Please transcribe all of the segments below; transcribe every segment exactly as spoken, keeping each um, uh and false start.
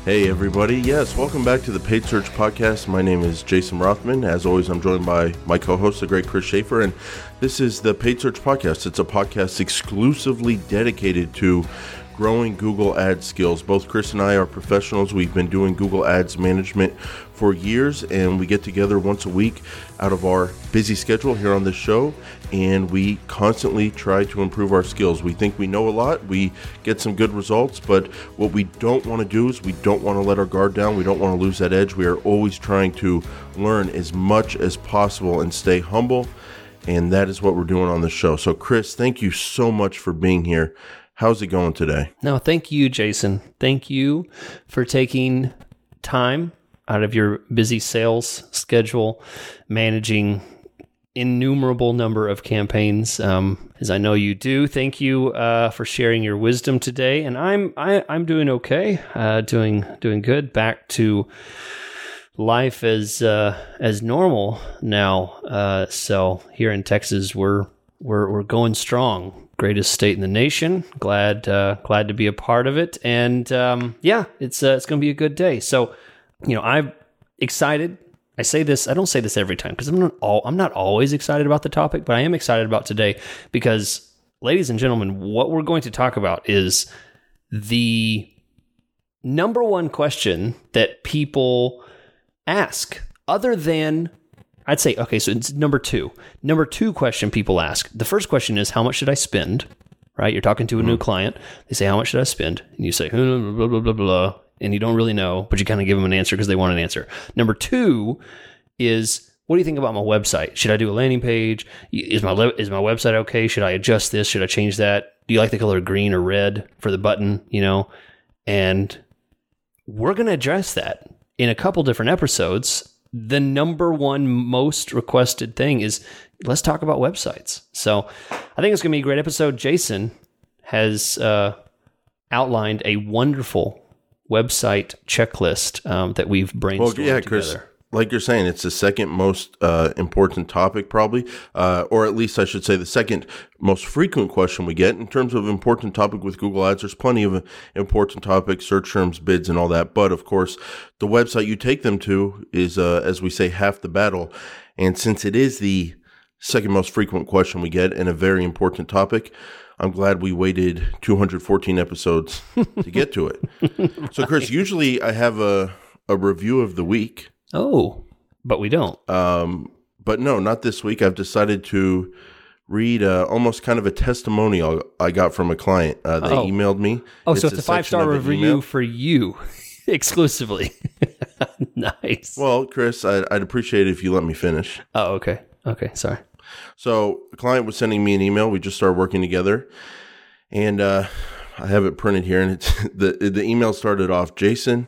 Hey everybody, yes, welcome back to the Paid Search Podcast. My name is Jason Rothman. As always, I'm joined by my co-host, the great Chris Schaefer, and this is the Paid Search Podcast. It's a podcast exclusively dedicated to growing Google Ads skills. Both Chris and I are professionals. We've been doing Google Ads management for years, and we get together once a week out of our busy schedule here on this show, and we constantly try to improve our skills. We think we know a lot, we get some good results, but what we don't want to do is we don't want to let our guard down. We don't want to lose that edge. We are always trying to learn as much as possible and stay humble, and that is what we're doing on the show. So Chris, thank you so much for being here. How's it going today? No, thank you, Jason. Thank you for taking time out of your busy sales schedule, managing innumerable number of campaigns, um, as I know you do. Thank you uh, for sharing your wisdom today. And I'm I, I'm doing okay, uh, doing doing good. Back to life as uh, as normal now. Uh, so here in Texas, we're we're we're going strong. Greatest state in the nation. Glad, uh, glad to be a part of it, and um, yeah, it's uh, it's going to be a good day. So, you know, I'm excited. I say this. I don't say this every time because I'm not all. I'm not always excited about the topic, but I am excited about today because, ladies and gentlemen, what we're going to talk about is the number one question that people ask, other than. I'd say, okay, so it's number two. Number two question people ask. The first question is, how much should I spend? Right? You're talking to a mm-hmm. new client. They say, how much should I spend? And you say, blah, blah, blah, blah, blah, and you don't really know, but you kind of give them an answer because they want an answer. Number two is, what do you think about my website? Should I do a landing page? Is my is my website okay? Should I adjust this? Should I change that? Do you like the color green or red for the button? You know, and we're going to address that in a couple different episodes. The number one most requested thing is, let's talk about websites. So I think it's going to be a great episode. Jason has uh, outlined a wonderful website checklist um, that we've brainstormed well, yeah, together. Chris, like you're saying, it's the second most uh, important topic probably, uh, or at least I should say the second most frequent question we get in terms of important topic with Google Ads. There's plenty of important topics, search terms, bids, and all that. But of course, the website you take them to is, uh, as we say, half the battle. And since it is the second most frequent question we get and a very important topic, I'm glad we waited two hundred fourteen episodes to get to it. So Chris, usually I have a, a review of the week. Oh, but we don't. Um, but no, not this week. I've decided to read uh, almost kind of a testimonial I got from a client. Uh, they oh. emailed me. Oh, it's so it's a, a five-star review for you exclusively. Nice. Well, Chris, I'd, I'd appreciate it if you let me finish. Oh, okay. Okay, sorry. So the client was sending me an email. We just started working together. And uh, I have it printed here. And it's the, the email started off, Jason,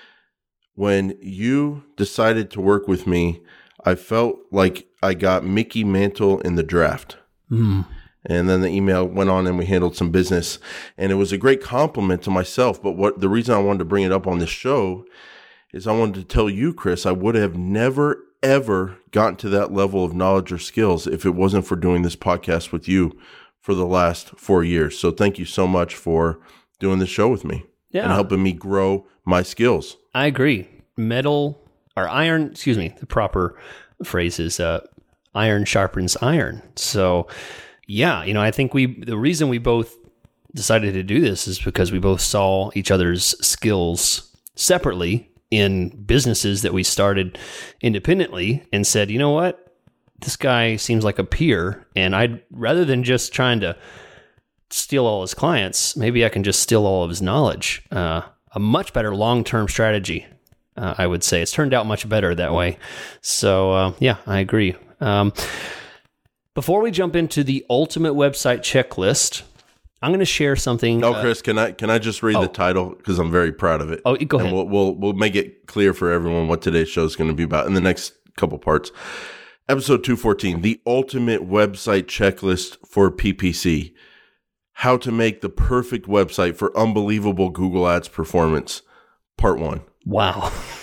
when you decided to work with me, I felt like I got Mickey Mantle in the draft. Mm. And then the email went on and we handled some business. And it was a great compliment to myself. But what the reason I wanted to bring it up on this show is I wanted to tell you, Chris, I would have never, ever gotten to that level of knowledge or skills if it wasn't for doing this podcast with you for the last four years. So thank you so much for doing this show with me yeah. and helping me grow my skills. I agree. Metal or iron, excuse me, the proper phrase is uh, iron sharpens iron. So, yeah, you know, I think we, the reason we both decided to do this is because we both saw each other's skills separately in businesses that we started independently and said, you know what, this guy seems like a peer, and I'd rather than just trying to steal all his clients, maybe I can just steal all of his knowledge. Uh, a much better long-term strategy. Uh, I would say it's turned out much better that way. So, uh, yeah, I agree. Um, before we jump into the ultimate website checklist, I'm going to share something. No, uh, Chris, can I can I just read oh. the title because I'm very proud of it. Oh, go ahead. And we'll we'll we'll make it clear for everyone what today's show is going to be about in the next couple parts. Episode two fourteen, the ultimate website checklist for P P C. How to make the perfect website for unbelievable Google Ads performance. Part one. Wow.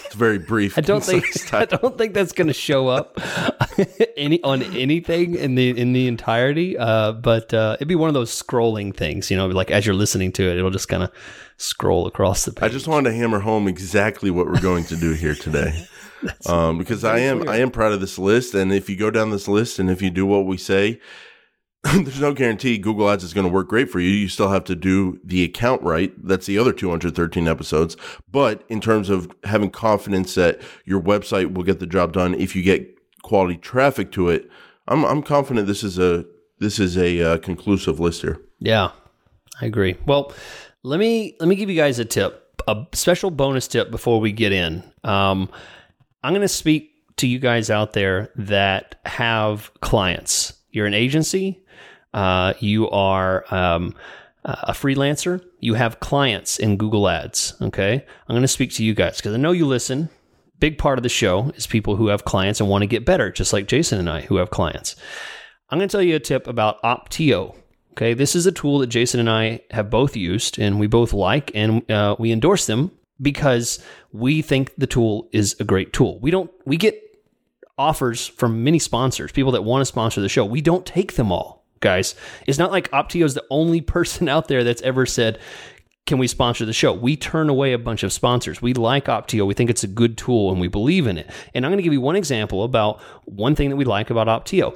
It's very brief. I don't think I don't think that's going to show up any on anything in the in the entirety. Uh, but uh, it'd be one of those scrolling things, you know, like as you're listening to it, it'll just kind of scroll across the page. I just wanted to hammer home exactly what we're going to do here today, um, because I am clear. I am proud of this list. And if you go down this list and if you do what we say, there's no guarantee Google Ads is going to work great for you. You still have to do the account right. That's the other two hundred thirteen episodes. But in terms of having confidence that your website will get the job done if you get quality traffic to it, I'm I'm confident this is a this is a uh, conclusive list here. Yeah, I agree. Well, let me let me give you guys a tip, a special bonus tip before we get in. Um, I'm going to speak to you guys out there that have clients. You're an agency. Uh, you are um, a freelancer. You have clients in Google Ads, okay? I'm going to speak to you guys because I know you listen. Big part of the show is people who have clients and want to get better, just like Jason and I who have clients. I'm going to tell you a tip about Opteo, okay? This is a tool that Jason and I have both used and we both like, and uh, we endorse them because we think the tool is a great tool. We don't, we get offers from many sponsors, people that want to sponsor the show. We don't take them all, guys. It's not like Opteo is the only person out there that's ever said, can we sponsor the show? We turn away a bunch of sponsors. We like Opteo. We think it's a good tool and we believe in it. And I'm going to give you one example about one thing that we like about Opteo.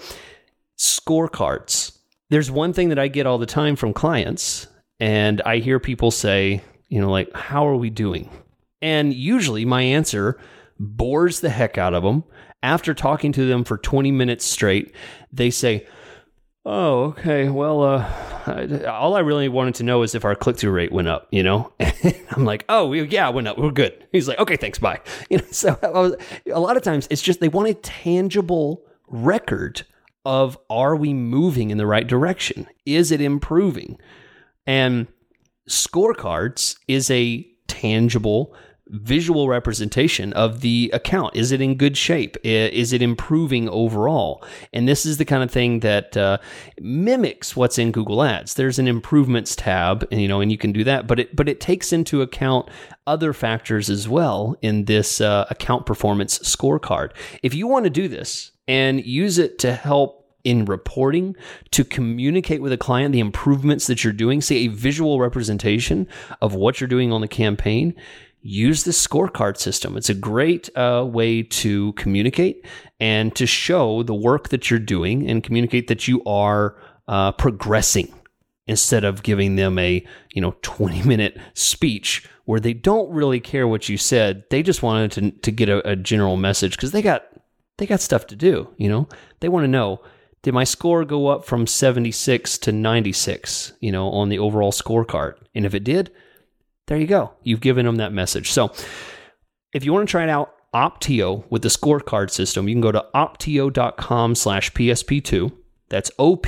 Scorecards. There's one thing that I get all the time from clients, and I hear people say, you know, like, how are we doing? And usually my answer bores the heck out of them. After talking to them for twenty minutes straight, they say, oh, okay, well, uh, I, all I really wanted to know is if our click-through rate went up, you know? And I'm like, oh, we, yeah, it went up. We're good. He's like, okay, thanks, bye. You know, so I was, a lot of times it's just they want a tangible record of, are we moving in the right direction? Is it improving? And Scorecards is a tangible visual representation of the account. Is it in good shape? Is it improving overall? And this is the kind of thing that uh, mimics what's in Google Ads. There's an improvements tab, and you know, and you can do that, but it but it takes into account other factors as well in this uh, account performance scorecard. If you want to do this and use it to help in reporting, to communicate with a client the improvements that you're doing, see a visual representation of what you're doing on the campaign, use the scorecard system. It's a great uh, way to communicate and to show the work that you're doing and communicate that you are uh, progressing instead of giving them a, you know, twenty minute speech where they don't really care what you said. They just wanted to, to get a, a general message because they got, they got stuff to do, you know, they want to know, did my score go up from seventy-six to ninety-six, you know, on the overall scorecard? And if it did, there you go. You've given them that message. So if you want to try it out, Opteo with the scorecard system, you can go to opteo.com slash PSP2. That's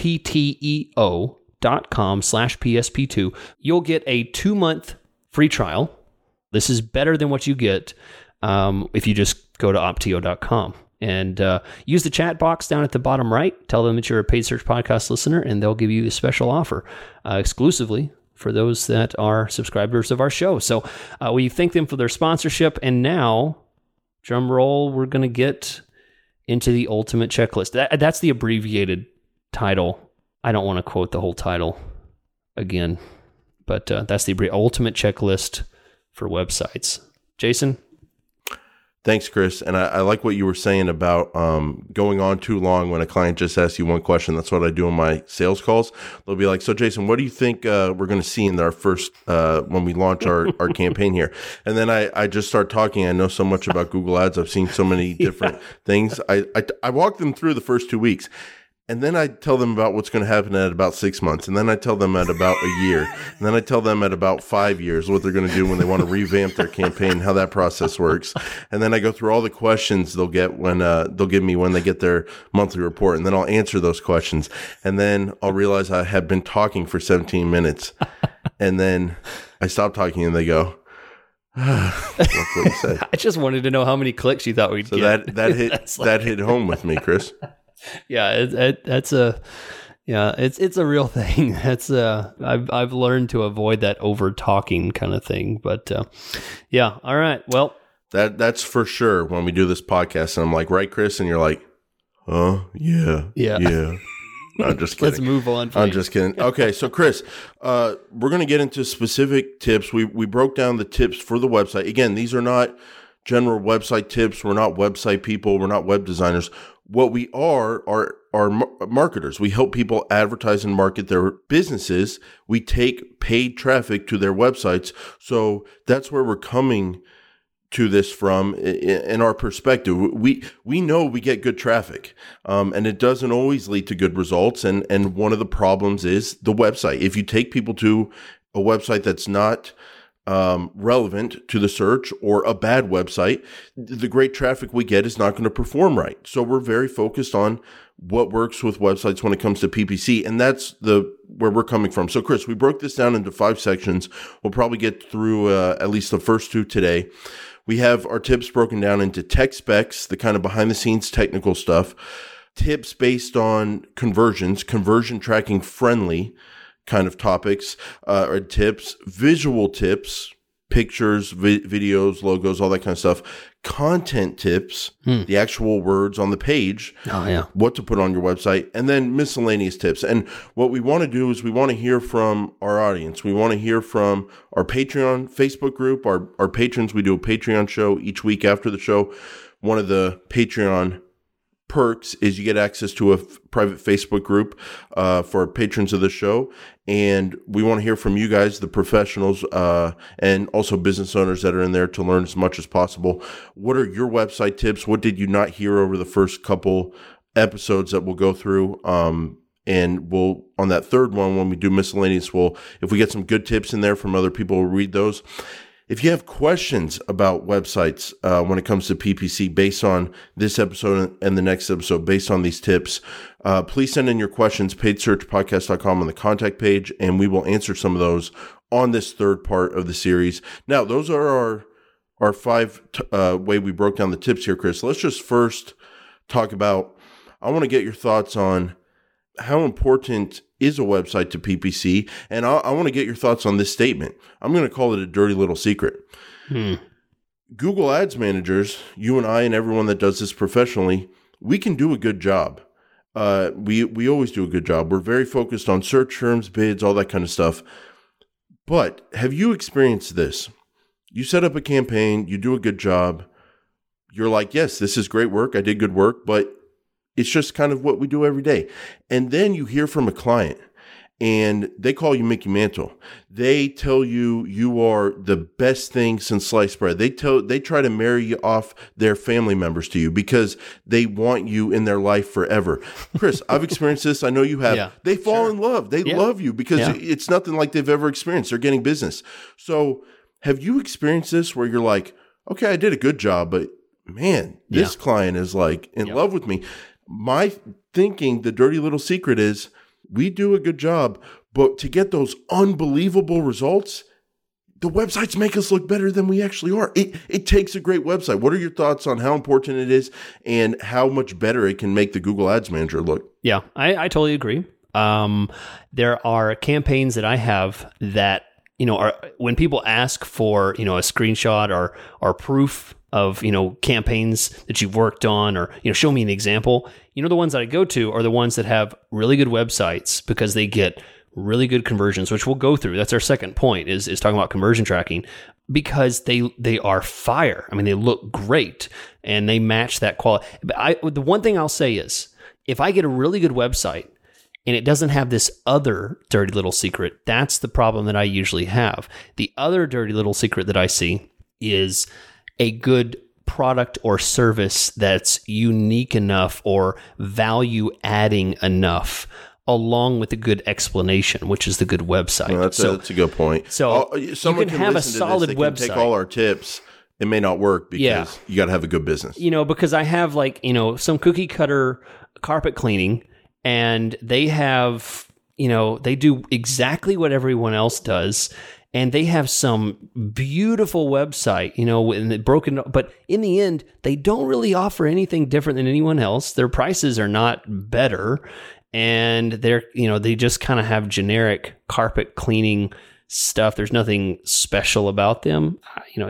O-P-T-E-O dot com slash PSP2. You'll get a two-month free trial. This is better than what you get um, if you just go to opteo dot com. And uh, use the chat box down at the bottom right. Tell them that you're a Paid Search Podcast listener, and they'll give you a special offer uh, exclusively for those that are subscribers of our show. So uh, we thank them for their sponsorship. And now, drum roll, we're going to get into the ultimate checklist. That, that's the abbreviated title. I don't want to quote the whole title again, but uh, that's the ultimate checklist for websites. Jason? Thanks, Chris. And I, I like what you were saying about um, going on too long when a client just asks you one question. That's what I do in my sales calls. They'll be like, so Jason, what do you think uh, we're going to see in our first, uh, when we launch our, our campaign here? And then I, I just start talking. I know so much about Google Ads. I've seen so many different yeah. things. I, I, I walk them through the first two weeks. And then I tell them about what's going to happen at about six months. And then I tell them at about a year. And then I tell them at about five years what they're going to do when they want to revamp their campaign, how that process works. And then I go through all the questions they'll get when, uh, they'll give me when they get their monthly report. And then I'll answer those questions. And then I'll realize I have been talking for seventeen minutes. And then I stop talking and they go, what did you say? I just wanted to know how many clicks you thought we'd so get. So that, that hit, like... that hit home with me, Chris. Yeah, it, it, that's a yeah, it's it's a real thing. That's uh, I've I've learned to avoid that over talking kind of thing. But uh, yeah, all right. Well, That that's for sure when we do this podcast and I'm like, right, Chris? And you're like, oh, yeah, Yeah. yeah. I'm just kidding. Let's move on, please. I'm just kidding. Okay, so Chris, uh, we're going to get into specific tips. We we broke down the tips for the website. Again, these are not general website tips. We're not website people. We're not web designers. What we are are are marketers. We help people advertise and market their businesses. We take paid traffic to their websites. So that's where we're coming to this from in our perspective. We we know we get good traffic, um, and it doesn't always lead to good results. And and one of the problems is the website. If you take people to a website that's not um, relevant to the search or a bad website, the great traffic we get is not going to perform right. So we're very focused on what works with websites when it comes to P P C, and that's the where we're coming from. So Chris, we broke this down into five sections. We'll probably get through uh, at least the first two today. We have our tips broken down into tech specs, the kind of behind the scenes technical stuff, tips based on conversions, conversion tracking friendly kind of topics, uh, or tips, visual tips, pictures, vi- videos, logos, all that kind of stuff, content tips, hmm. the actual words on the page, oh, yeah. what to put on your website, and then miscellaneous tips. And what we want to do is we want to hear from our audience. We want to hear from our Patreon Facebook group, our, our patrons. We do a Patreon show each week after the show. One of the Patreon perks is you get access to a f- private Facebook group uh, for patrons of the show. And we want to hear from you guys, the professionals, uh, and also business owners that are in there to learn as much as possible. What are your website tips? What did you not hear over the first couple episodes that we'll go through? Um, and we'll, on that third one, when we do miscellaneous, we'll, if we get some good tips in there from other people, we'll read those. If you have questions about websites uh, when it comes to P P C based on this episode and the next episode, based on these tips, uh, please send in your questions, paid search podcast dot com on the contact page, and we will answer some of those on this third part of the series. Now, those are our our five t- uh, way we broke down the tips here, Chris. Let's just first talk about, I want to get your thoughts on how important is a website to P P C, and I, I want to get your thoughts on this statement. I'm going to call it a dirty little secret. Hmm. Google Ads managers, you and I and everyone that does this professionally, we can do a good job. Uh, we we always do a good job. We're very focused on search terms, bids, all that kind of stuff. But have you experienced this? You set up a campaign, you do a good job. You're like, yes, this is great work. I did good work, but it's just kind of what we do every day. And then you hear from a client and they call you Mickey Mantle. They tell you you are the best thing since sliced bread. They tell, they try to marry you off their family members to you because they want you in their life forever. Chris, I've experienced this. I know you have. Yeah, they fall sure. in love. They yeah. love you because yeah. it's nothing like they've ever experienced. They're getting business. So have you experienced this where you're like, okay, I did a good job, but man, this yeah. client is like in yep. love with me. My thinking, the dirty little secret is we do a good job, but to get those unbelievable results, the websites make us look better than we actually are. It it takes a great website. What are your thoughts on how important it is and how much better it can make the Google Ads Manager look? Yeah, I, I totally agree. Um, there are campaigns that I have that, you know, are when people ask for, you know, a screenshot or or proof of, you know, campaigns that you've worked on, or, you know, show me an example. You know, the ones that I go to are the ones that have really good websites because they get really good conversions, which we'll go through. That's our second point is, is talking about conversion tracking, because they, they are fire. I mean, they look great and they match that quality. But I, the one thing I'll say is if I get a really good website and it doesn't have this other dirty little secret, that's the problem that I usually have. The other dirty little secret that I see is a good product or service that's unique enough or value adding enough, along with a good explanation, which is the good website. No, that's, so, a, that's a good point. So you can, can have a solid they website. Can take all our tips. It may not work because yeah. you got to have a good business. You know, because I have like, you know, some cookie cutter carpet cleaning, and they have, you know, they do exactly what everyone else does. And they have some beautiful website, you know, and it broken, but in the end, they don't really offer anything different than anyone else. Their prices are not better, and they're, you know, they just kind of have generic carpet cleaning stuff. There's nothing special about them. You know, it,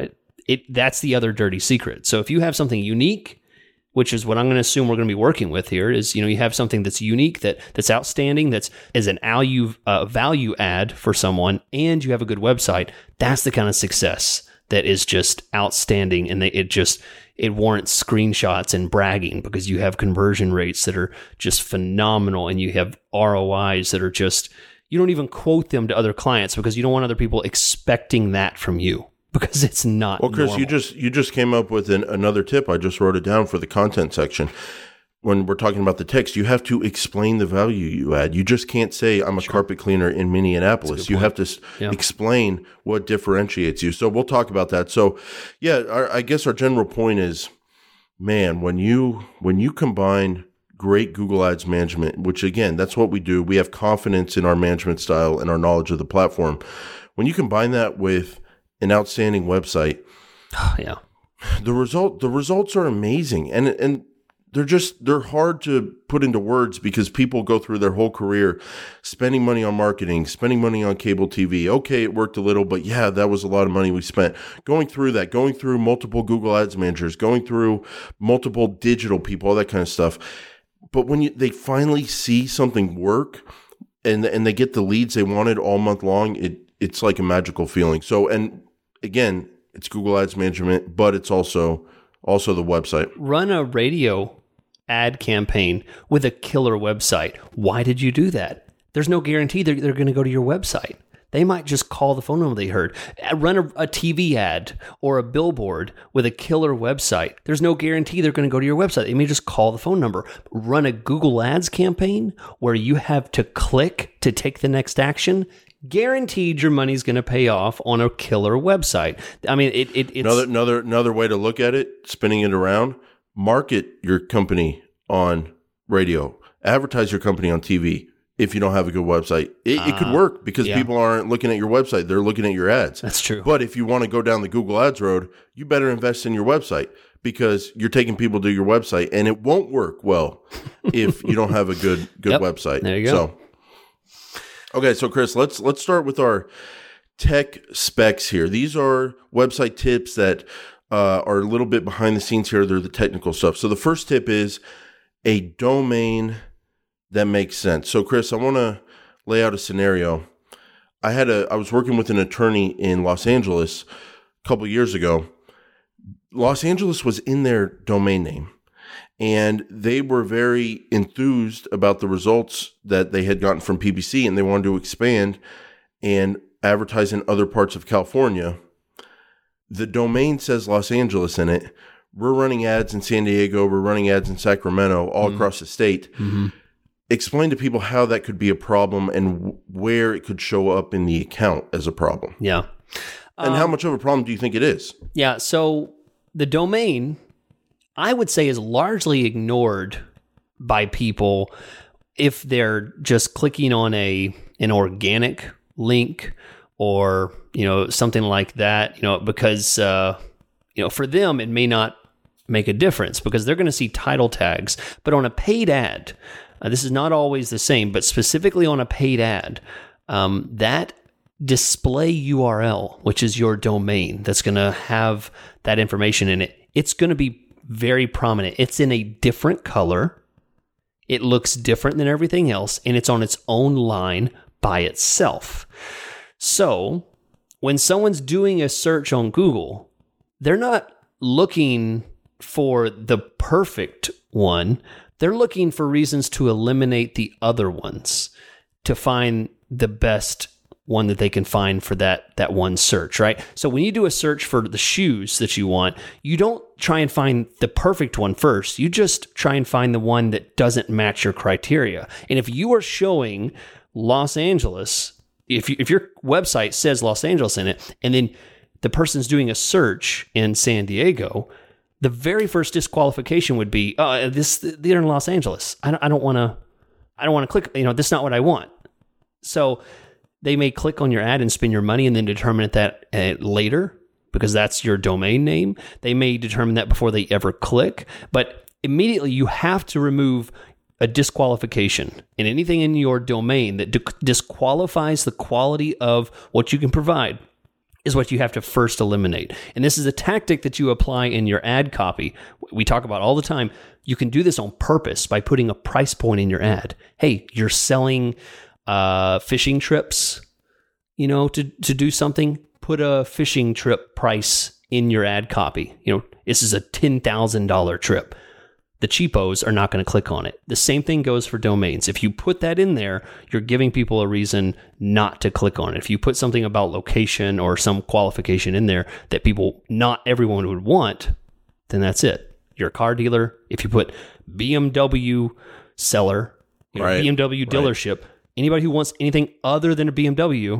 it that's the other dirty secret. So if you have something unique, which is what I'm going to assume we're going to be working with here, is, you know, you have something that's unique, that that's outstanding, that's is an value uh, value add for someone, and you have a good website. That's the kind of success that is just outstanding, and they, it just it warrants screenshots and bragging, because you have conversion rates that are just phenomenal, and you have R O Is that are just, you don't even quote them to other clients because you don't want other people expecting that from you, because it's not Well, Chris, normal. you just you just came up with an, another tip. I just wrote it down for the content section. When we're talking about the text, you have to explain the value you add. You just can't say, I'm a sure. carpet cleaner in Minneapolis. You have to yeah. explain what differentiates you. So we'll talk about that. So, yeah, our, I guess our general point is, man, when you when you combine great Google Ads management, which, again, that's what we do. We have confidence in our management style and our knowledge of the platform. When you combine that with an outstanding website, yeah, the result the results are amazing, and and they're just they're hard to put into words, because people go through their whole career spending money on marketing, spending money on cable T V. Okay, it worked a little, but yeah, that was a lot of money we spent. Going through that, going through multiple Google Ads managers, going through multiple digital people, all that kind of stuff. But when you, they finally see something work, and and they get the leads they wanted all month long, it it's like a magical feeling. So, and again, it's Google Ads management, but it's also also the website. Run a radio ad campaign with a killer website. Why did you do that? There's no guarantee they're, they're going to go to your website. They might just call the phone number they heard. Run a, a T V ad or a billboard with a killer website. There's no guarantee they're going to go to your website. They may just call the phone number. Run a Google Ads campaign where you have to click to take the next action. Guaranteed your money's going to pay off on a killer website. I mean, it, it, it's... Another, another, another way to look at it, spinning it around, market your company on radio. Advertise your company on T V. If you don't have a good website, it, uh, it could work, because yeah. people aren't looking at your website. They're looking at your ads. That's true. But if you want to go down the Google Ads road, you better invest in your website, because you're taking people to your website, and it won't work well if you don't have a good good yep. website. There you go. So, okay, so Chris, let's let's start with our tech specs here. These are website tips that uh, are a little bit behind the scenes here. They're the technical stuff. So the first tip is a domain that makes sense. So, Chris, I want to lay out a scenario. I had a I was working with an attorney in Los Angeles a couple of years ago. Los Angeles was in their domain name, and they were very enthused about the results that they had gotten from P P C, and they wanted to expand and advertise in other parts of California. The domain says Los Angeles in it. We're running ads in San Diego. We're running ads in Sacramento, all mm-hmm. across the state. Mm-hmm. Explain to people how that could be a problem, and w- where it could show up in the account as a problem. Yeah. And um, how much of a problem do you think it is? Yeah. So the domain, I would say, is largely ignored by people if they're just clicking on a an organic link, or, you know, something like that, you know, because, uh, you know, for them, it may not make a difference, because they're going to see title tags. But on a paid ad, Uh, this is not always the same, but specifically on a paid ad, um, that display U R L, which is your domain, that's going to have that information in it, it's going to be very prominent. It's in a different color. It looks different than everything else, and it's on its own line by itself. So when someone's doing a search on Google, they're not looking for the perfect one. They're looking for reasons to eliminate the other ones to find the best one that they can find for that that one search, right? So when you do a search for the shoes that you want, you don't try and find the perfect one first. You just try and find the one that doesn't match your criteria. And if you are showing Los Angeles, if you, if your website says Los Angeles in it, and then the person's doing a search in San Diego, the very first disqualification would be, "Oh, this they're in Los Angeles. I don't, I don't want to. I don't want to click. You know, this is not what I want." So they may click on your ad and spend your money, and then determine that uh, later, because that's your domain name. They may determine that before they ever click, but immediately you have to remove a disqualification in anything in your domain that di- disqualifies the quality of what you can provide. is what you have to first eliminate. And this is a tactic that you apply in your ad copy. We talk about all the time. You can do this on purpose by putting a price point in your ad. Hey, you're selling uh, fishing trips, you know, to, to do something. Put a fishing trip price in your ad copy. You know, this is a ten thousand dollars trip. The cheapos are not going to click on it. The same thing goes for domains. If you put that in there, you're giving people a reason not to click on it. If you put something about location or some qualification in there that people, not everyone would want, then that's it. You're a car dealer. If you put B M W seller, you know, right. B M W dealership, right. Anybody who wants anything other than a B M W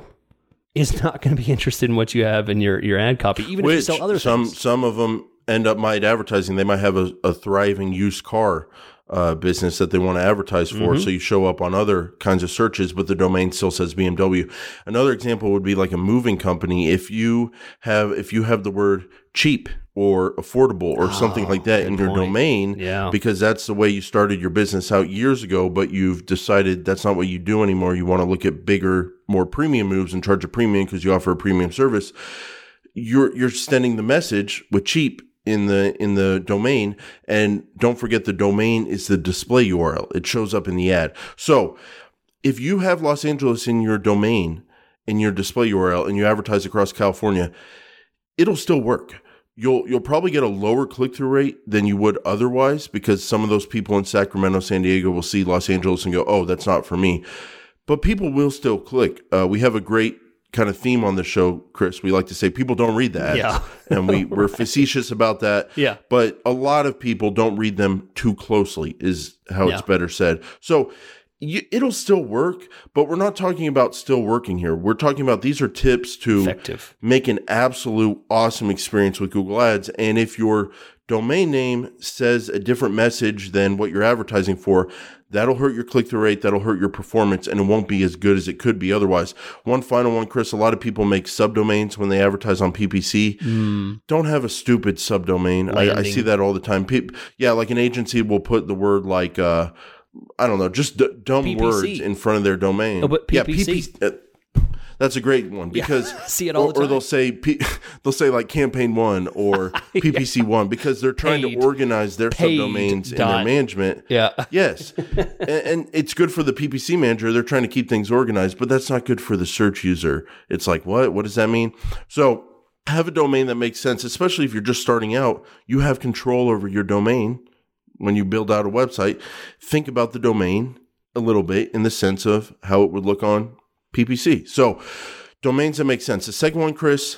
is not going to be interested in what you have in your, your ad copy, even Which if you sell other some, things. Some of them end up might advertising. They might have a, a thriving used car uh, business that they want to advertise for. Mm-hmm. So you show up on other kinds of searches, but the domain still says B M W. Another example would be like a moving company. If you have, if you have the word cheap or affordable or oh, something like that in your point. domain, yeah. because that's the way you started your business out years ago, but you've decided that's not what you do anymore. You want to look at bigger, more premium moves and charge a premium because you offer a premium service. You're, you're sending the message with cheap in the, in the domain. And don't forget the domain is the display U R L. It shows up in the ad. So if you have Los Angeles in your domain, in your display U R L, and you advertise across California, it'll still work. You'll, you'll probably get a lower click-through rate than you would otherwise because some of those people in Sacramento, San Diego will see Los Angeles and go, oh, that's not for me. But people will still click. Uh, we have a great kind of theme on the show, Chris. We like to say people don't read the ads. Yeah. And we, we're facetious about that. Yeah. But a lot of people don't read them too closely is how yeah. it's better said. So you, it'll still work, but we're not talking about still working here. We're talking about these are tips to Effective. make an absolute awesome experience with Google Ads. And if your domain name says a different message than what you're advertising for, that'll hurt your click-through rate, that'll hurt your performance, and it won't be as good as it could be otherwise. One final one, Chris, a lot of people make subdomains when they advertise on P P C. Mm. Don't have a stupid subdomain. I, I see that all the time. Pe- yeah, like an agency will put the word like, uh, I don't know, just d- dumb P P C. Words in front of their domain. Oh, but P P C. Yeah, P P C. Uh, that's a great one because yeah, see it all or, the time. Or they'll say P, they'll say like campaign one or yeah. P P C one because they're trying paid, to organize their paid subdomains in dot. their management. Yeah. Yes. and, and it's good for the P P C manager. They're trying to keep things organized, but that's not good for the search user. It's like, what? What does that mean? So have a domain that makes sense, especially if you're just starting out. You have control over your domain when you build out a website. Think about the domain a little bit in the sense of how it would look on P P C. So domains that make sense. The second one, Chris,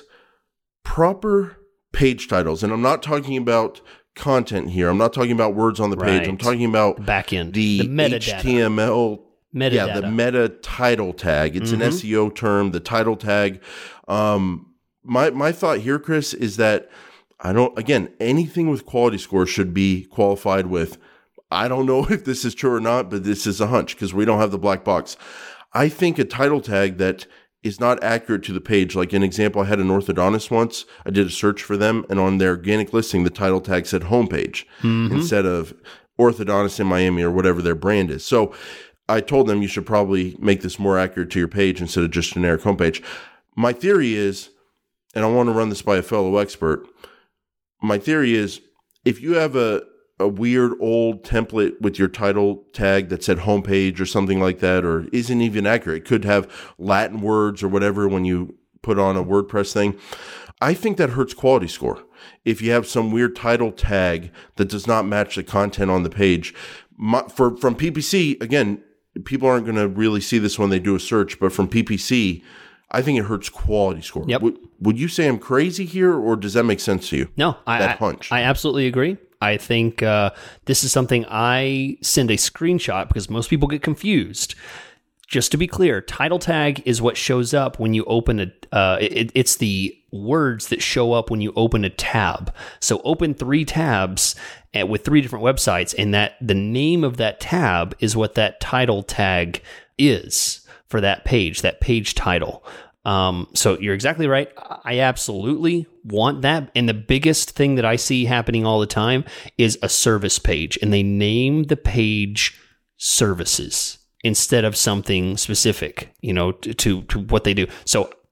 proper page titles. And I'm not talking about content here. I'm not talking about words on the page. Right. I'm talking about backend, the, the metadata. H T M L. Metadata. Yeah, the meta title tag. It's mm-hmm. an S E O term, the title tag. Um, my, my thought here, Chris, is that I don't, again, anything with quality score should be qualified with, I don't know if this is true or not, but this is a hunch because we don't have the black box. I think a title tag that is not accurate to the page, like an example, I had an orthodontist once. I did a search for them, and on their organic listing, the title tag said homepage mm-hmm. instead of orthodontist in Miami or whatever their brand is. So I told them you should probably make this more accurate to your page instead of just generic homepage. My theory is, and I want to run this by a fellow expert, my theory is if you have a a weird old template with your title tag that said homepage or something like that, or isn't even accurate. It could have Latin words or whatever when you put on a WordPress thing. I think that hurts quality score. If you have some weird title tag that does not match the content on the page, My, for from P P C, again, people aren't going to really see this when they do a search, but from P P C, I think it hurts quality score. Yep. Would, would you say I'm crazy here, or does that make sense to you? No, I, that I, hunch. I absolutely agree. I think uh, this is something I send a screenshot because most people get confused. Just to be clear, title tag is what shows up when you open a, uh, it, it's the words that show up when you open a tab. So open three tabs with three different websites, and that the name of that tab is what that title tag is for that page, that page title. Um, so you're exactly right. I absolutely want that. And the biggest thing that I see happening all the time is a service page, and they name the page services instead of something specific, you know, to, to, to what they do. So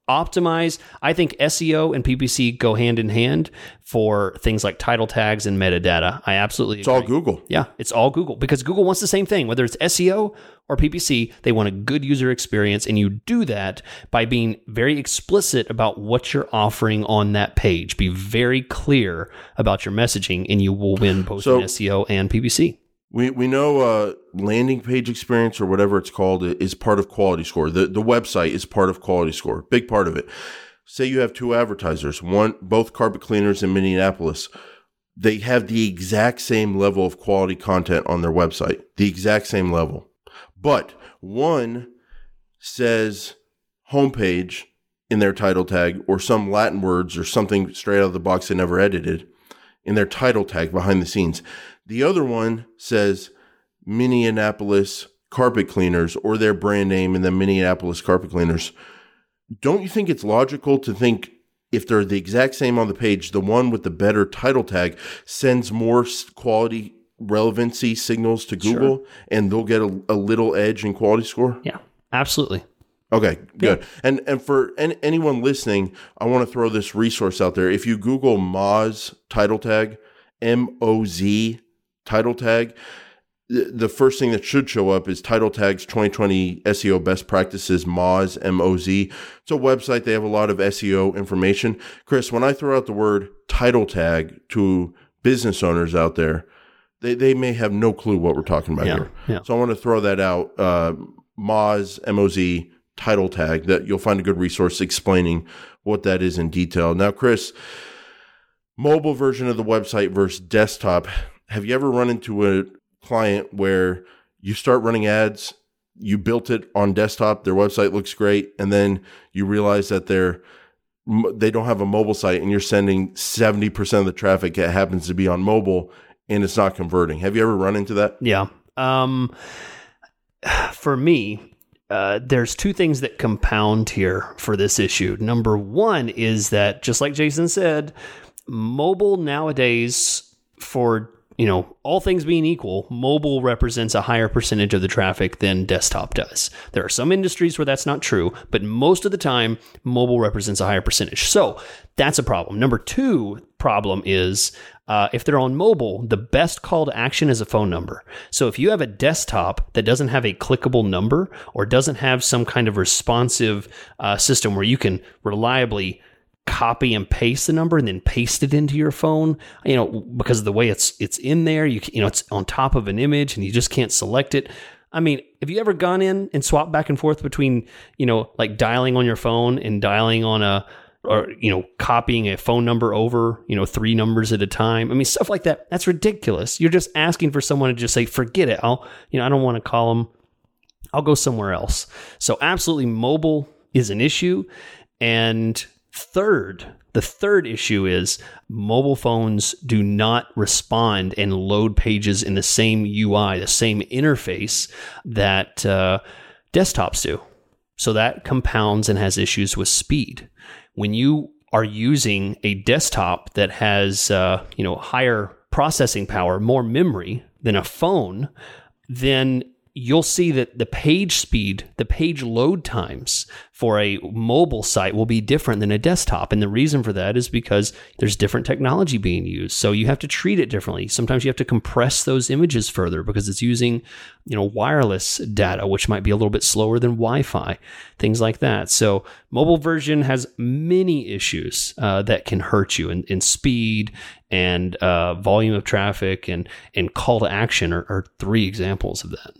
optimize. I think S E O and P P C go hand in hand for things like title tags and metadata. I absolutely It's agree. all Google. Yeah, it's all Google because Google wants the same thing, whether it's S E O or P P C. They want a good user experience, and you do that by being very explicit about what you're offering on that page. Be very clear about your messaging, and you will win both So- in S E O and P P C. We we know uh, landing page experience or whatever it's called is part of Quality Score. The the website is part of Quality Score, big part of it. Say you have two advertisers, one both carpet cleaners in Minneapolis. They have the exact same level of quality content on their website, the exact same level. But one says homepage in their title tag or some Latin words or something straight out of the box they never edited in their title tag behind the scenes. The other one says Minneapolis Carpet Cleaners or their brand name and then Minneapolis Carpet Cleaners. Don't you think it's logical to think if they're the exact same on the page, the one with the better title tag sends more quality relevancy signals to Google sure. and they'll get a, a little edge in Quality Score? Yeah, absolutely. Okay, good. Yeah. And and for any, anyone listening, I want to throw this resource out there. If you Google Moz title tag, M O Z title tag, the first thing that should show up is Title Tags twenty twenty S E O Best Practices, Moz, M O Z. It's a website. They have a lot of S E O information. Chris, when I throw out the word title tag to business owners out there, they, they may have no clue what we're talking about yeah, here. Yeah. So I want to throw that out. Uh, Moz, M O Z, title tag, that you'll find a good resource explaining what that is in detail. Now, Chris, mobile version of the website versus desktop. Have you ever run into a client where you start running ads, you built it on desktop, their website looks great, and then you realize that they're they don't have a mobile site and you're sending seventy percent of the traffic that happens to be on mobile and it's not converting? Have you ever run into that? Yeah. Um, for me, uh, there's two things that compound here for this issue. Number one is that, just like Jason said, mobile nowadays, for you know, all things being equal, mobile represents a higher percentage of the traffic than desktop does. There are some industries where that's not true, but most of the time, mobile represents a higher percentage. So that's a problem. Number two problem is uh, if they're on mobile, the best call to action is a phone number. So if you have a desktop that doesn't have a clickable number or doesn't have some kind of responsive uh, system where you can reliably copy and paste the number and then paste it into your phone, you know, because of the way it's it's in there, you you know, it's on top of an image and you just can't select it. I mean, have you ever gone in and swapped back and forth between, you know, like dialing on your phone and dialing on a, or, you know, copying a phone number over, you know, three numbers at a time? I mean, stuff like that. That's ridiculous. You're just asking for someone to just say, forget it. I'll, you know, I don't want to call them. I'll go somewhere else. So absolutely, mobile is an issue. And Third, the third issue is mobile phones do not respond and load pages in the same U I, the same interface that uh, desktops do. So that compounds and has issues with speed. When you are using a desktop that has uh, you know higher processing power, more memory than a phone, then you'll see that the page speed, the page load times for a mobile site will be different than a desktop. And the reason for that is because there's different technology being used. So you have to treat it differently. Sometimes you have to compress those images further because it's using, you know, wireless data, which might be a little bit slower than Wi-Fi, things like that. So mobile version has many issues uh, that can hurt you in, in speed and uh, volume of traffic and, and call to action are, are three examples of that.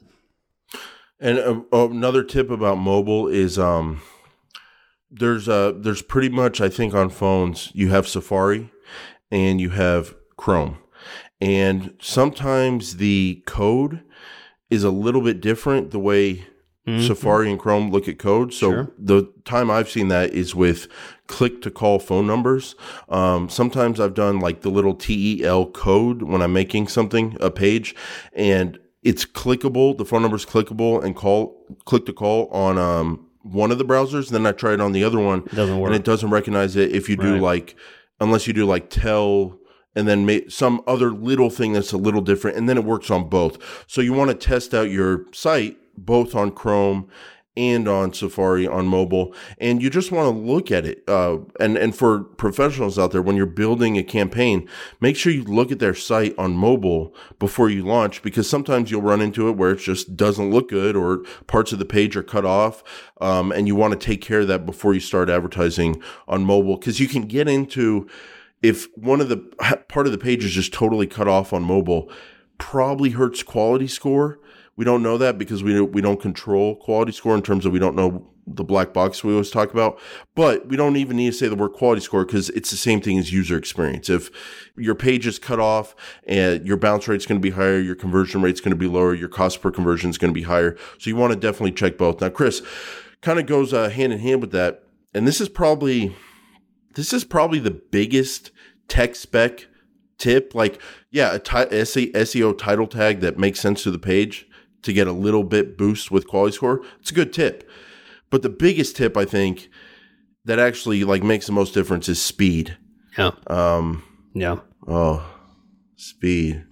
And uh, another tip about mobile is um, there's uh, there's pretty much, I think, on phones, you have Safari and you have Chrome. And sometimes the code is a little bit different the way mm-hmm. Safari and Chrome look at code. So sure. the time I've seen that is with click to call phone numbers. Um, sometimes I've done like the little T E L code when I'm making something, a page, and it's clickable. The phone number is clickable and call click to call on um, one of the browsers. Then I try it on the other one. It doesn't work. And it doesn't recognize it if you do right. like, unless you do like tell and then make some other little thing that's a little different. And then it works on both. So you want to test out your site both on Chrome and on Safari on mobile, and you just want to look at it. Uh, and, and for professionals out there, when you're building a campaign, make sure you look at their site on mobile before you launch, because sometimes you'll run into it where it just doesn't look good or parts of the page are cut off. Um, and you want to take care of that before you start advertising on mobile, because you can get into, if one of the part of the page is just totally cut off on mobile, probably hurts quality score. We don't know that because we we don't control quality score in terms of we don't know the black box we always talk about. But we don't even need to say the word quality score because it's the same thing as user experience. If your page is cut off and your bounce rate is going to be higher, your conversion rate is going to be lower, your cost per conversion is going to be higher. So you want to definitely check both. Now, Chris, kind of goes uh, hand in hand with that. And this is probably this is probably the biggest tech spec tip. Like, yeah, a t- S E O title tag that makes sense to the page to get a little bit boost with quality score. It's a good tip. But the biggest tip, I think, that actually like makes the most difference is speed. Yeah. Um, yeah. Oh, speed.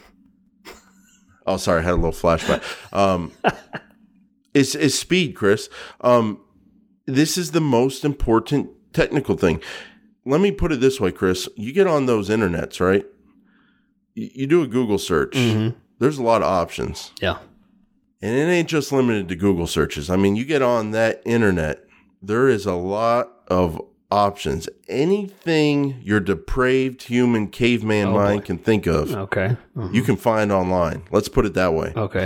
Oh, sorry. I had a little flashback. Um, it's, it's speed, Chris. Um, this is the most important technical thing. Let me put it this way, Chris. You get on those internets, right? You, you do a Google search. Mm-hmm. There's a lot of options. Yeah. And it ain't just limited to Google searches. I mean, you get on that internet, there is a lot of options. Anything your depraved human caveman oh, mind boy. can think of, okay, mm-hmm. you can find online. Let's put it that way. Okay.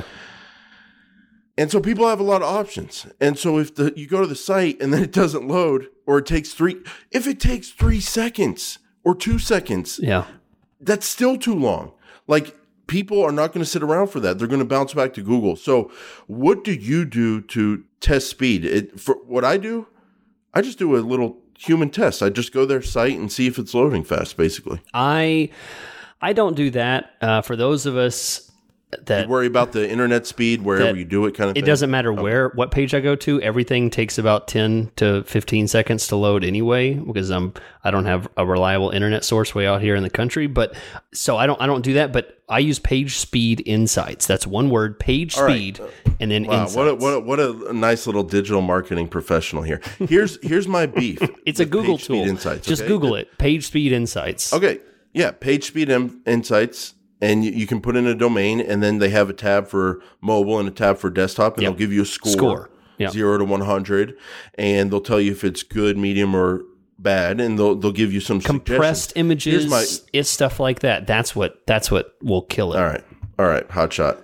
And so people have a lot of options. And so if the, you go to the site and then it doesn't load, or it takes three, if it takes three seconds or two seconds, yeah, that's still too long. Like, people are not going to sit around for that. They're going to bounce back to Google. So what do you do to test speed? It, for what I do, I just do a little human test. I just go to their site and see if it's loading fast, basically. I I don't do that. Uh, for those of us that you worry about the internet speed wherever you do it kind of it thing? It doesn't matter okay. where, what page I go to. Everything takes about ten to fifteen seconds to load anyway, because I'm, I don't have a reliable internet source way out here in the country. But so I don't, I don't do that, but I use Page Speed Insights. That's one word, Page All Speed, right. and then wow, Insights. What a, what a, what a nice little digital marketing professional here. Here's, here's my beef. It's a Google Page tool. Speed Insights, Just okay? Google it. Page Speed Insights. Okay. Yeah. Page Speed in- Insights. And you, you can put in a domain, and then they have a tab for mobile and a tab for desktop, and yep. they'll give you a score, score. Yep. zero to one hundred, and they'll tell you if it's good, medium, or bad, and they'll they'll give you some compressed suggestions. images, my, it's stuff like that. That's what that's what will kill it. All right, all right, hot shot.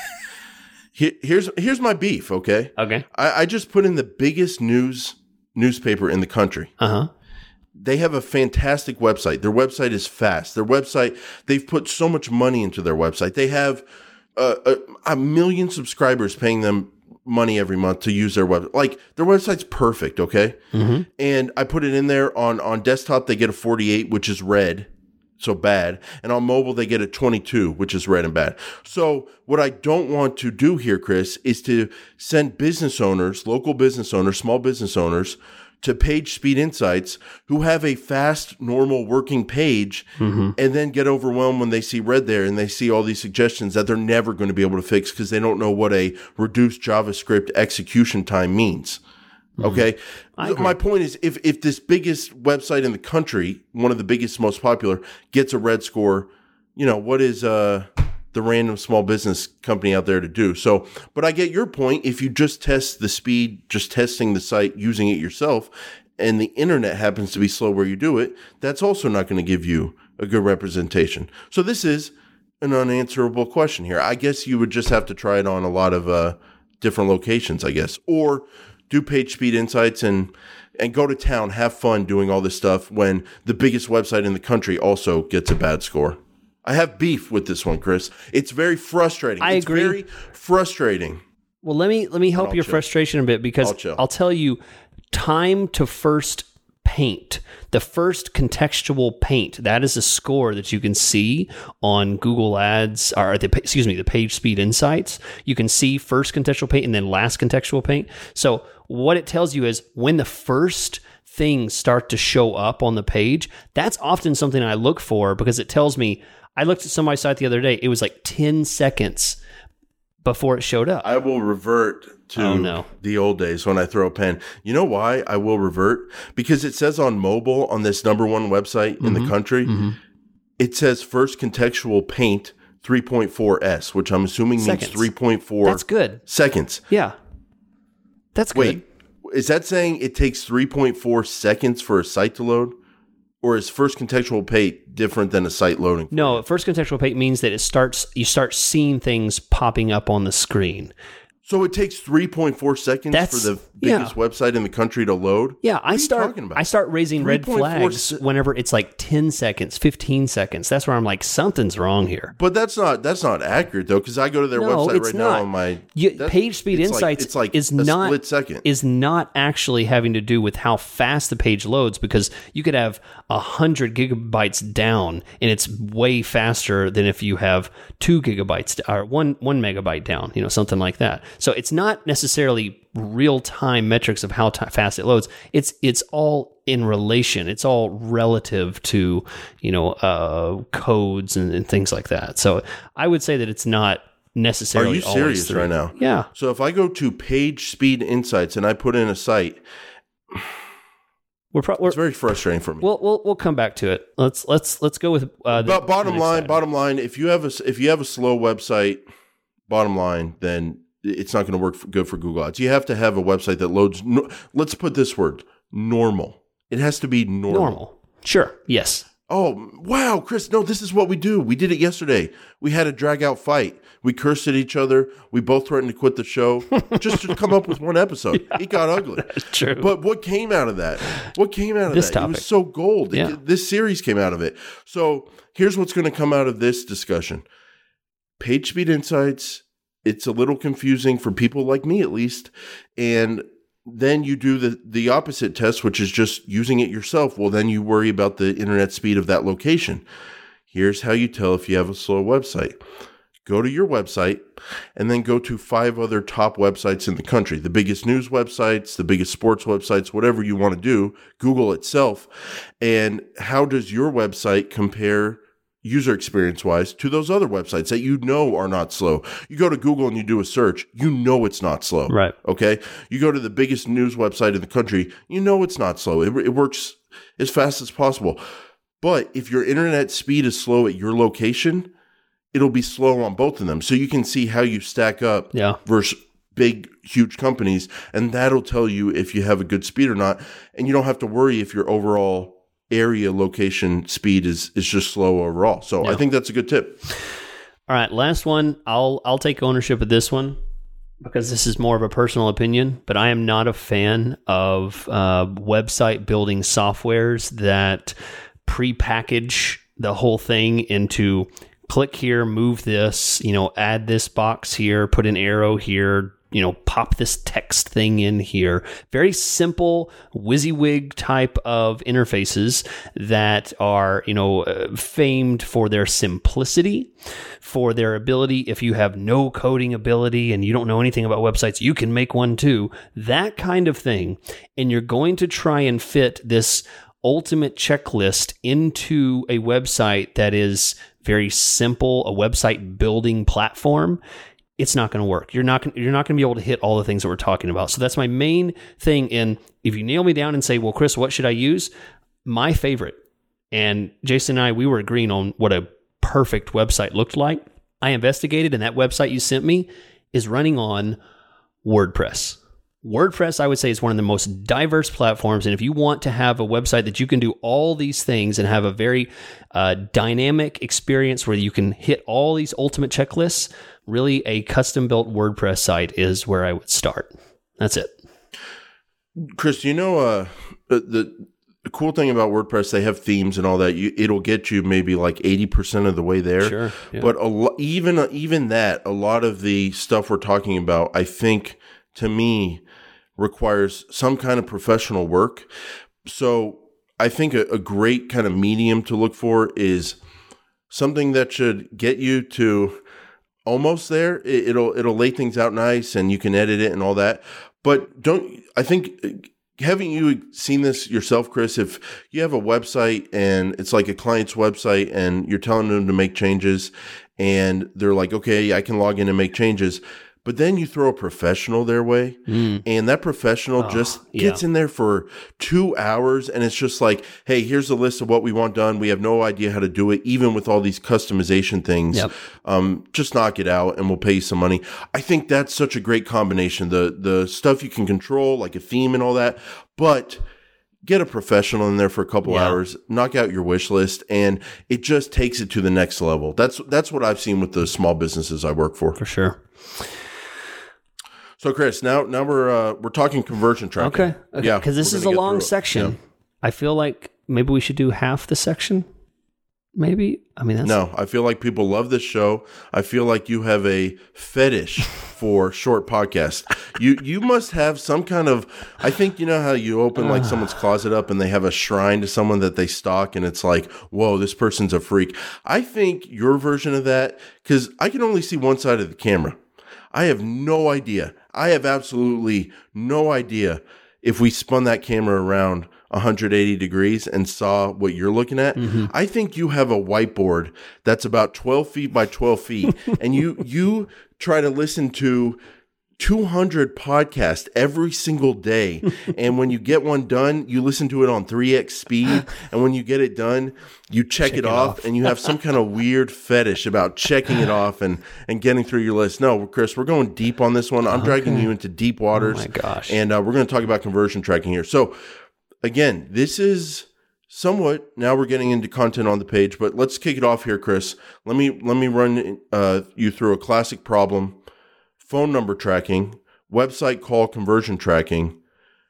Here, here's here's my beef. Okay, okay. I, I just put in the biggest news newspaper in the country. Uh huh. They have a fantastic website. Their website is fast. Their website, they've put so much money into their website. They have uh, a, a million subscribers paying them money every month to use their website. Like, their website's perfect, okay? Mm-hmm. And I put it in there on, on desktop, they get a forty-eight, which is red, so bad. And on mobile, they get a twenty-two, which is red and bad. So what I don't want to do here, Chris, is to send business owners, local business owners, small business owners, to Page Speed Insights who have a fast, normal working page mm-hmm. and then get overwhelmed when they see red there and they see all these suggestions that they're never going to be able to fix because they don't know what a reduced JavaScript execution time means. Mm-hmm. Okay. My point is, if, if this biggest website in the country, one of the biggest, most popular, gets a red score, you know, what is, uh, the random small business company out there to do. So, but I get your point. If you just test the speed, just testing the site, using it yourself, and the internet happens to be slow where you do it, that's also not going to give you a good representation. So this is an unanswerable question here. I guess you would just have to try it on a lot of uh, different locations, I guess, or do Page Speed Insights and and go to town, have fun doing all this stuff when the biggest website in the country also gets a bad score. I have beef with this one, Chris. It's very frustrating. I it's agree. very frustrating. Well, let me let me help your chill. frustration a bit because I'll, I'll tell you, time to first paint, the first contextual paint, that is a score that you can see on Google Ads, or the, excuse me, the Page Speed Insights. You can see first contextual paint and then last contextual paint. So what it tells you is when the first things start to show up on the page, that's often something I look for because it tells me. I looked at somebody's site the other day. It was like ten seconds before it showed up. I will revert to Oh, no. the old days when I throw a pen. You know why I will revert? Because it says on mobile, on this number one website in Mm-hmm. the country, Mm-hmm. it says First Contextual Paint three point four S, which I'm assuming Seconds. means three point four That's good. seconds. Yeah. That's good. Wait, is that saying it takes three point four seconds for a site to load? Or is First Contextual Paint different than a site loading? No, first contextual paint means that it starts. You start seeing things popping up on the screen. So it takes three point four seconds That's- for the biggest yeah. website in the country to load? Yeah, What I are you start. talking about? I start raising red three point four flags se- whenever it's like ten seconds, fifteen seconds. That's where I'm like, something's wrong here. But that's not that's not accurate though, because I go to their No, website it's right not. now on my You, that's- page speed it's like- insights it's like is a not split second. is not actually having to do with how fast the page loads, because you could have a hundred gigabytes down and it's way faster than if you have two gigabytes or one one megabyte down, you know, something like that. So it's not necessarily real time metrics of how t- fast it loads. It's it's all in relation. It's all relative to, you know, uh, codes and, and things like that. So I would say that it's not Are necessarily. you always serious three. right now? Yeah. So if I go to Page Speed Insights and I put in a site, We're, pro- we're it's very frustrating for me. we'll we'll we'll come back to it. Let's let's let's go with uh, the, but bottom the next line, item. bottom line, if you have a if you have a slow website, bottom line, then it's not going to work for, good for Google Ads. You have to have a website that loads. No, let's put this word: normal. It has to be normal. normal. Sure. Yes. Oh wow, Chris! No, this is what we do. We did it yesterday. We had a drag out fight. We cursed at each other. We both threatened to quit the show just to come up with one episode. Yeah. It got ugly. True. But what came out of that? What came out of This that? topic. It was so gold. It- Yeah. this series came out of it. So here's what's going to come out of this discussion. Page Speed Insights. It's a little confusing for people like me, at least. And then you do the, the opposite test, which is just using it yourself. Well, then you worry about the internet speed of that location. Here's how you tell if you have a slow website. Go to your website and then go to five other top websites in the country, the biggest news websites, the biggest sports websites, whatever you want to do, Google itself. And how does your website compare user experience wise to those other websites that you know are not slow? You go to Google and you do a search, you know it's not slow. Right. Okay. You go to the biggest news website in the country, you know it's not slow. It, it works as fast as possible. But if your internet speed is slow at your location, it'll be slow on both of them. So you can see how you stack up Yeah. versus big, huge companies. And that'll tell you if you have a good speed or not. And you don't have to worry if your overall area location speed is, is just slow overall. So Yeah. I think that's a good tip. All right, last one. I'll I'll take ownership of this one because this is more of a personal opinion, but I am not a fan of uh, website building softwares that pre-package the whole thing into click here, move this, you know, add this box here, put an arrow here, you know, pop this text thing in here. Very simple WYSIWYG type of interfaces that are, you know, uh, famed for their simplicity, for their ability. If you have no coding ability and you don't know anything about websites, you can make one too. That kind of thing. And you're going to try and fit this ultimate checklist into a website that is very simple, a website building platform. It's not going to work. You're not you're not going to be able to hit all the things that we're talking about. So that's my main thing. And if you nail me down and say, well, Chris, what should I use? My favorite, and Jason and I, we were agreeing on what a perfect website looked like. I investigated, and that website you sent me is running on WordPress. WordPress, I would say, is one of the most diverse platforms. And if you want to have a website that you can do all these things and have a very uh, dynamic experience where you can hit all these ultimate checklists, really a custom-built WordPress site is where I would start. That's it. Chris, you know, uh, the, the cool thing about WordPress, they have themes and all that. You, it'll get you maybe like eighty percent of the way there. Sure. Yeah. But a lo- even, even that, a lot of the stuff we're talking about, I think, to me, requires some kind of professional work. So I think a, a great kind of medium to look for is something that should get you to almost there. It, it'll it'll lay things out nice and you can edit it and all that. But don't I think haven't you seen this yourself, Chris? If you have a website and it's like a client's website and you're telling them to make changes and they're like, okay, I can log in and make changes. But then you throw a professional their way mm. and that professional oh, just gets yeah. in there for two hours and it's just like, hey, here's a list of what we want done. We have no idea how to do it, even with all these customization things. Yep. Um, just knock it out and we'll pay you some money. I think that's such a great combination. The, the stuff you can control, like a theme and all that, but get a professional in there for a couple yeah. hours, knock out your wish list, and it just takes it to the next level. That's, that's what I've seen with the small businesses I work for. For sure. So, Chris, now now we're uh, we're talking conversion tracking. Okay, okay. Yeah, because this is a long section. Yeah. I feel like maybe we should do half the section. Maybe I mean that's no. I feel like people love this show. I feel like you have a fetish for short podcasts. You you must have some kind of. I think you know how you open like someone's closet up and they have a shrine to someone that they stalk, and it's like, whoa, this person's a freak. I think your version of that, because I can only see one side of the camera. I have no idea. I have absolutely no idea if we spun that camera around one hundred eighty degrees and saw what you're looking at. Mm-hmm. I think you have a whiteboard that's about twelve feet by twelve feet and you you try to listen to two hundred podcasts every single day. And when you get one done, you listen to it on three X speed. And when you get it done, you check, check it, it off, off. And you have some kind of weird fetish about checking it off and, and getting through your list. No, Chris, we're going deep on this one. I'm okay. dragging you into deep waters. Oh my gosh. And uh, we're going to talk about conversion tracking here. So again, this is somewhat, now we're getting into content on the page, but let's kick it off here, Chris. Let me, let me run uh, you through a classic problem. Phone number tracking, website call conversion tracking.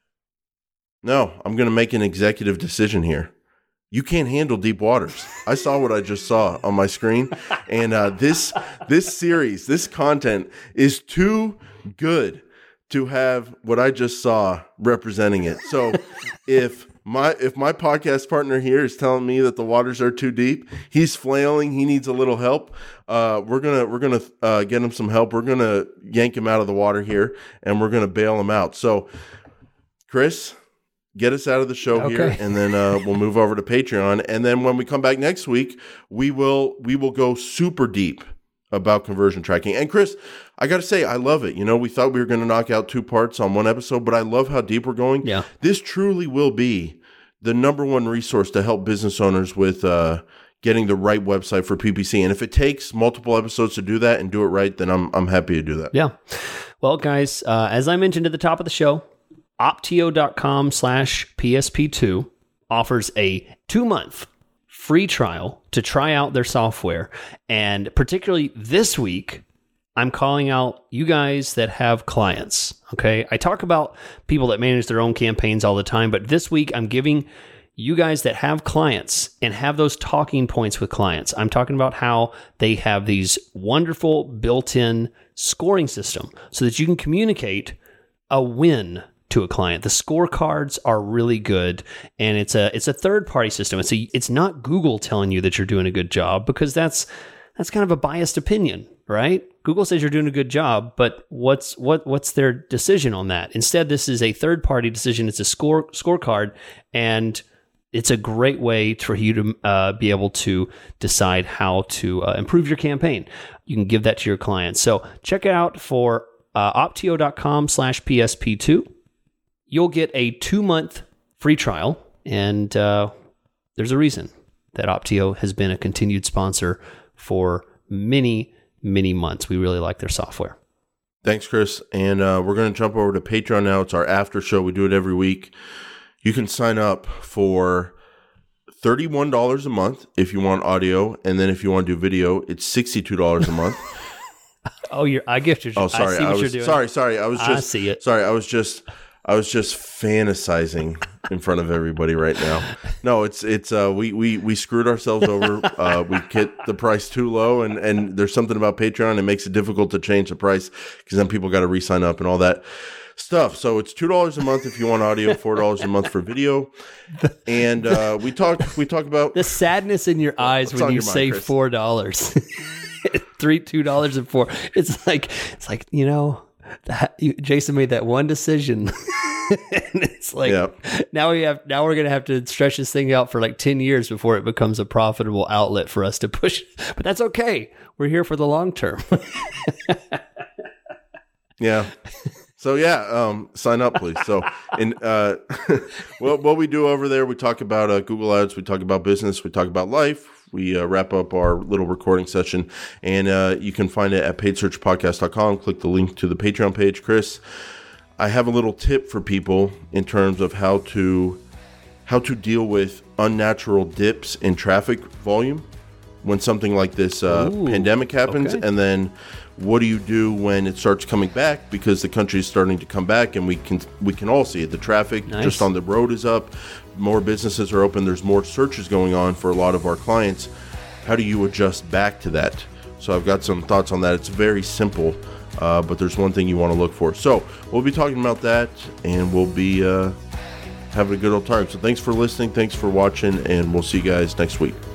No, I'm going to make an executive decision here. You can't handle deep waters. I saw what I just saw on my screen. And uh, this this series, this content is too good to have what I just saw representing it. So if my if my podcast partner here is telling me that the waters are too deep, he's flailing, he needs a little help. Uh, we're gonna we're gonna uh, get him some help. We're gonna yank him out of the water here, and we're gonna bail him out. So, Chris, get us out of the show okay. here, and then uh, we'll move over to Patreon. And then when we come back next week, we will we will go super deep about conversion tracking. And Chris, I got to say, I love it. You know, we thought we were going to knock out two parts on one episode, but I love how deep we're going. Yeah, this truly will be the number one resource to help business owners with uh, getting the right website for P P C. And if it takes multiple episodes to do that and do it right, then I'm I'm happy to do that. Yeah. Well, guys, uh, as I mentioned at the top of the show, optio.com slash PSP2 offers a two-month free trial to try out their software. And particularly this week, I'm calling out you guys that have clients, okay? I talk about people that manage their own campaigns all the time, but this week I'm giving you guys that have clients and have those talking points with clients. I'm talking about how they have these wonderful built-in scoring system so that you can communicate a win to a client. The scorecards are really good, and it's a it's a third-party system. It's a, it's not Google telling you that you're doing a good job, because that's that's kind of a biased opinion, right? Google says you're doing a good job, but what's what what's their decision on that? Instead, this is a third-party decision. It's a score scorecard, and it's a great way for you to uh, be able to decide how to uh, improve your campaign. You can give that to your clients. So check it out for uh, optio.com slash PSP2. You'll get a two-month free trial, and uh, there's a reason that Optio has been a continued sponsor for many, many months. We really like their software. Thanks, Chris. And uh, we're going to jump over to Patreon now. It's our after show. We do it every week. You can sign up for thirty-one dollars a month if you want audio, and then if you want to do video, it's sixty-two dollars a month. oh, you're, I get you. Oh, sorry. I see what I was, you're doing. Sorry, sorry. I was just. I see it. Sorry, I was just. I was just fantasizing in front of everybody right now. No, it's it's uh, we we we screwed ourselves over. Uh, we hit the price too low, and, and there's something about Patreon that makes it difficult to change the price, because then people got to re-sign up and all that stuff. So it's two dollars a month if you want audio, four dollars a month for video. And uh, we talk we talk about the sadness in your eyes when you say mind, four dollars, three two dollars and four. It's like it's like you know. That, you, Jason made that one decision And it's like, Yeah. now we have, now we're going to have to stretch this thing out for like ten years before it becomes a profitable outlet for us to push. But that's okay. We're here for the long term. Yeah. So yeah, um, sign up, please. So, in uh, what what we do over there, we talk about uh, Google Ads, we talk about business, we talk about life. We uh, wrap up our little recording session, and uh, you can find it at paid search podcast dot com. Click the link to the Patreon page. Chris, I have a little tip for people in terms of how to how to deal with unnatural dips in traffic volume when something like this uh, Ooh, pandemic happens, okay. and then what do you do when it starts coming back, because the country is starting to come back, and we can we can all see it. The traffic Nice. just on the road is up. More businesses are open. There's more searches going on for a lot of our clients. How do you adjust back to that? So I've got some thoughts on that. It's very simple, uh, but there's one thing you want to look for. So we'll be talking about that, and we'll be uh, having a good old time. So thanks for listening. Thanks for watching, and we'll see you guys next week.